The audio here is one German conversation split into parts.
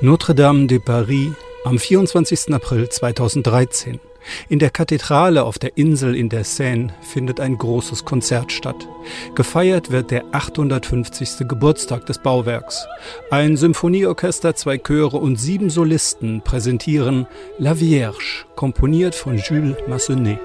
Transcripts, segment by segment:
Notre-Dame de Paris am 24. April 2013. In der Kathedrale auf der Insel in der Seine findet ein großes Konzert statt. Gefeiert wird der 850. Geburtstag des Bauwerks. Ein Symphonieorchester, 2 Chöre und 7 Solisten präsentieren La Vierge, komponiert von Jules Massenet.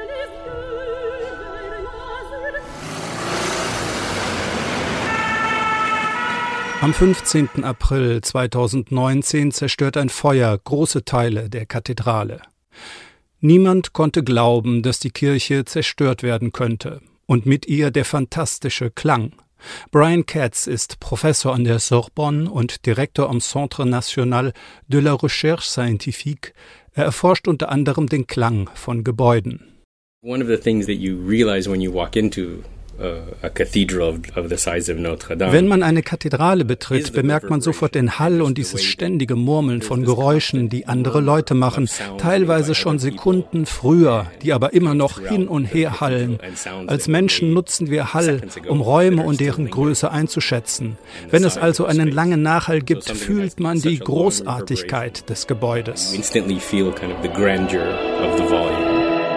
Am 15. April 2019 zerstört ein Feuer große Teile der Kathedrale. Niemand konnte glauben, dass die Kirche zerstört werden könnte. Und mit ihr der fantastische Klang. Brian Katz ist Professor an der Sorbonne und Direktor am Centre National de la Recherche Scientifique. Er erforscht unter anderem den Klang von Gebäuden. One of the things that you realize when you walk into a cathedral of the size of Notre Dame. Wenn man eine Kathedrale betritt, bemerkt man sofort den Hall und dieses ständige Murmeln von Geräuschen, die andere Leute machen, teilweise schon Sekunden früher, die aber immer noch hin und her hallen. Als Menschen nutzen wir Hall, um Räume und deren Größe einzuschätzen. Wenn es also einen langen Nachhall gibt, fühlt man die Großartigkeit des Gebäudes. Instantly feel kind of the grandeur of the volume.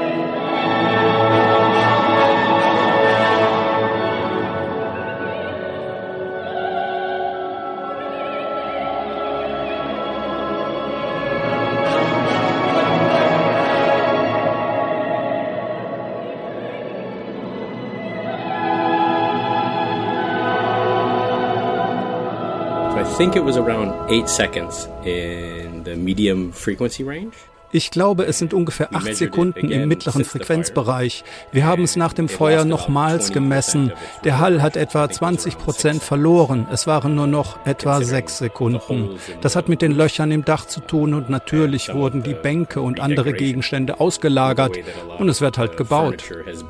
I think it was around 8 seconds in the medium frequency range. Ich glaube, es sind ungefähr 8 Sekunden im mittleren Frequenzbereich. Wir haben es nach dem Feuer nochmals gemessen. Der Hall hat etwa 20% verloren. Es waren nur noch etwa 6 Sekunden. Das hat mit den Löchern im Dach zu tun und natürlich wurden die Bänke und andere Gegenstände ausgelagert und es wird halt gebaut.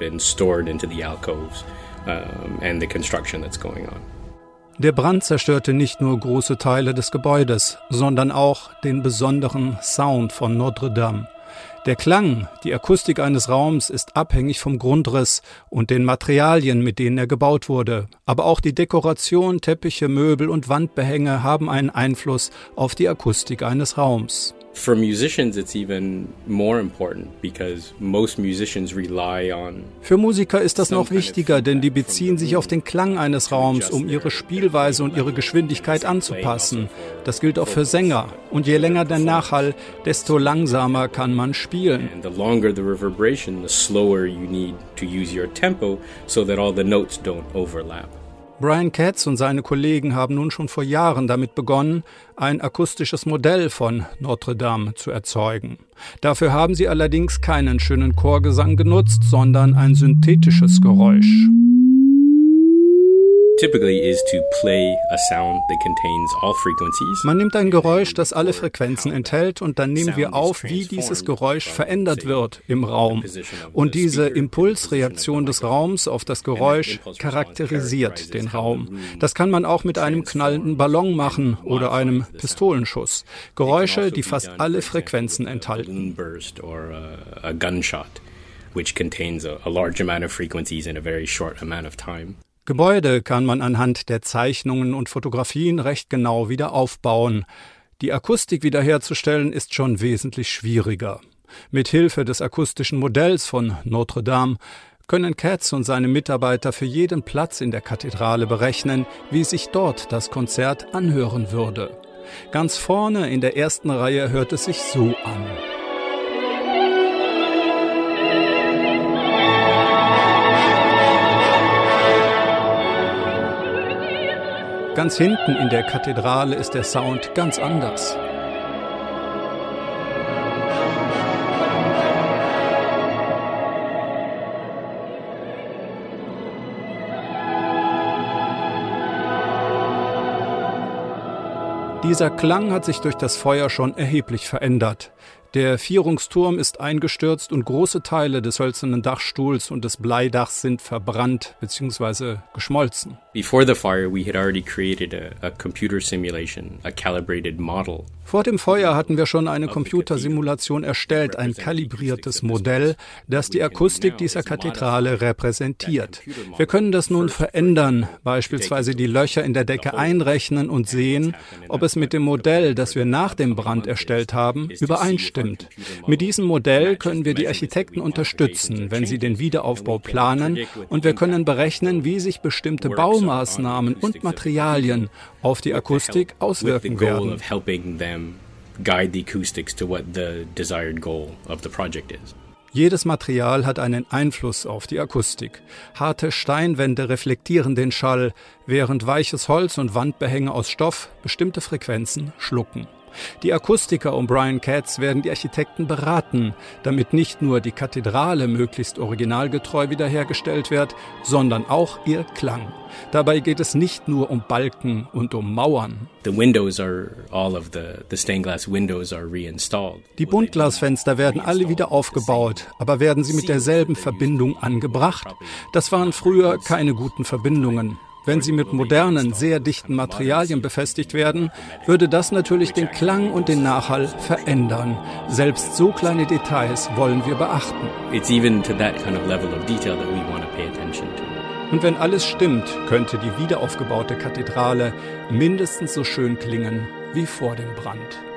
Der Brand zerstörte nicht nur große Teile des Gebäudes, sondern auch den besonderen Sound von Notre-Dame. Der Klang, die Akustik eines Raums ist abhängig vom Grundriss und den Materialien, mit denen er gebaut wurde. Aber auch die Dekoration, Teppiche, Möbel und Wandbehänge haben einen Einfluss auf die Akustik eines Raums. For musicians it's even more important because most musicians rely on. Für Musiker ist das noch wichtiger, denn die beziehen sich auf den Klang eines Raums, um ihre Spielweise und ihre Geschwindigkeit anzupassen. Das gilt auch für Sänger. Und je länger der Nachhall, desto langsamer kann man spielen. And the longer the reverberation, the slower you need to use your tempo so that all the notes don't overlap. Brian Katz und seine Kollegen haben nun schon vor Jahren damit begonnen, ein akustisches Modell von Notre Dame zu erzeugen. Dafür haben sie allerdings keinen schönen Chorgesang genutzt, sondern ein synthetisches Geräusch. Typically is to play a sound that contains all frequencies. Man nimmt ein Geräusch, das alle Frequenzen enthält, und dann nehmen wir auf, wie dieses Geräusch verändert wird im Raum. Und diese Impulsreaktion des Raums auf das Geräusch charakterisiert den Raum. Das kann man auch mit einem knallenden Ballon machen oder einem Pistolenschuss. Geräusche, die fast alle Frequenzen enthalten. A gunshot, which contains a large amount of frequencies in a very short amount of time. Gebäude kann man anhand der Zeichnungen und Fotografien recht genau wieder aufbauen. Die Akustik wiederherzustellen ist schon wesentlich schwieriger. Mit Hilfe des akustischen Modells von Notre Dame können Katz und seine Mitarbeiter für jeden Platz in der Kathedrale berechnen, wie sich dort das Konzert anhören würde. Ganz vorne in der ersten Reihe hört es sich so an. Ganz hinten in der Kathedrale ist der Sound ganz anders. Dieser Klang hat sich durch das Feuer schon erheblich verändert. Der Vierungsturm ist eingestürzt und große Teile des hölzernen Dachstuhls und des Bleidachs sind verbrannt bzw. geschmolzen. Before the fire, we had already created a computer simulation, a calibrated model. Vor dem Feuer hatten wir schon eine Computersimulation erstellt, ein kalibriertes Modell, das die Akustik dieser Kathedrale repräsentiert. Wir können das nun verändern, beispielsweise die Löcher in der Decke einrechnen und sehen, ob es mit dem Modell, das wir nach dem Brand erstellt haben, übereinstimmt. Mit diesem Modell können wir die Architekten unterstützen, wenn sie den Wiederaufbau planen, und wir können berechnen, wie sich bestimmte Baumaßnahmen und Materialien auf die Akustik auswirken werden. Guide the acoustics to what the desired goal of the project is. Jedes Material hat einen Einfluss auf die Akustik. Harte Steinwände reflektieren den Schall, während weiches Holz und Wandbehänge aus Stoff bestimmte Frequenzen schlucken. Die Akustiker um Brian Katz werden die Architekten beraten, damit nicht nur die Kathedrale möglichst originalgetreu wiederhergestellt wird, sondern auch ihr Klang. Dabei geht es nicht nur um Balken und um Mauern. The windows are all of the stained glass windows are reinstalled. Die Buntglasfenster werden alle wieder aufgebaut, aber werden sie mit derselben Verbindung angebracht? Das waren früher keine guten Verbindungen. Wenn sie mit modernen, sehr dichten Materialien befestigt werden, würde das natürlich den Klang und den Nachhall verändern. Selbst so kleine Details wollen wir beachten. It's even to that kind of level of detail that we want to pay attention to. Und wenn alles stimmt, könnte die wiederaufgebaute Kathedrale mindestens so schön klingen wie vor dem Brand.